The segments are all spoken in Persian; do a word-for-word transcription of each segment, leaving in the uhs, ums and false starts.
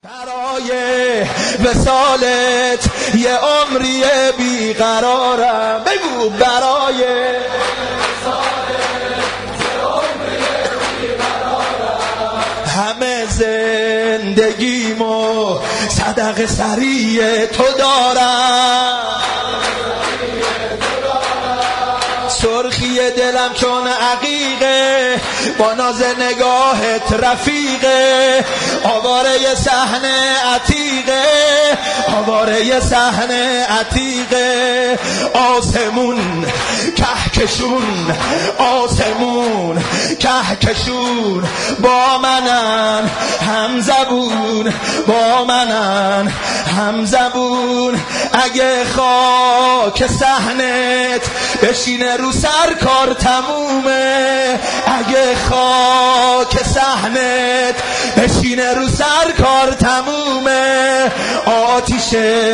برای وصالت یه عمری بیقرارم. بگو برای وصالت یه عمری بیقرارم. همه زندگیمو صدقه سریع تو دارم. سرخی دلم چون عقیقه، با ناز نگاهت رفیقه. آواره صحنه عتیقه، آواره صحنه عتیقه. آسمون کهکشون، آسمون کهکشون. با منن هم زبون، با منن هم زبون. اگه خاک صحنت بشینه رو سر کار تمومه. اگه خاک صحنت بشینه رو سر کار تمومه. آتیش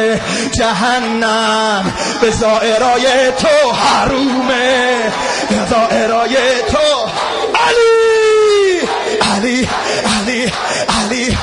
جهنم به زائرای تو حرومه، به زائرای تو. علی علی علی علی.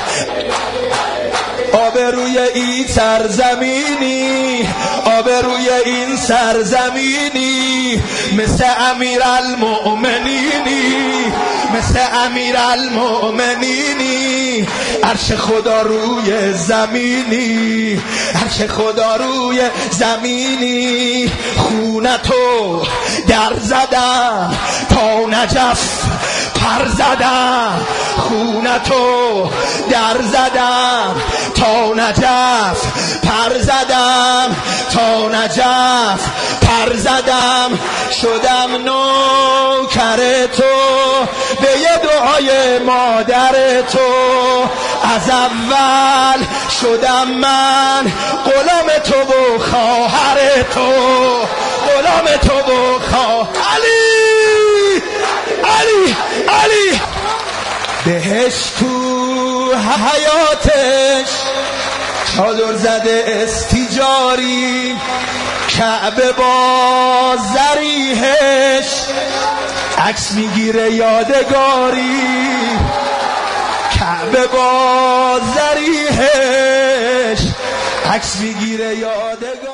آبروی این سرزمینی، آبروی این سرزمینی. مثل امیرالمؤمنینی، مثل امیرالمؤمنینی. عرش خدا روی زمینی، عرش خدا روی زمینی. خونتو در زدم تا نجف پر زدم. خونتو در زدم تا نجف پر زدم، تا نجف پر زدم. شدم نوکر تو به یه دعای مادر تو. از اول شدم من غلام تو و خواهر تو، غلام تو و خواهر. علی علی علی. بهش تو حیاتش چادر زده استیجاری. کعبه با زریحش عکس میگیره یادگاری. کعبه با زریحش عکس میگیره یادگاری.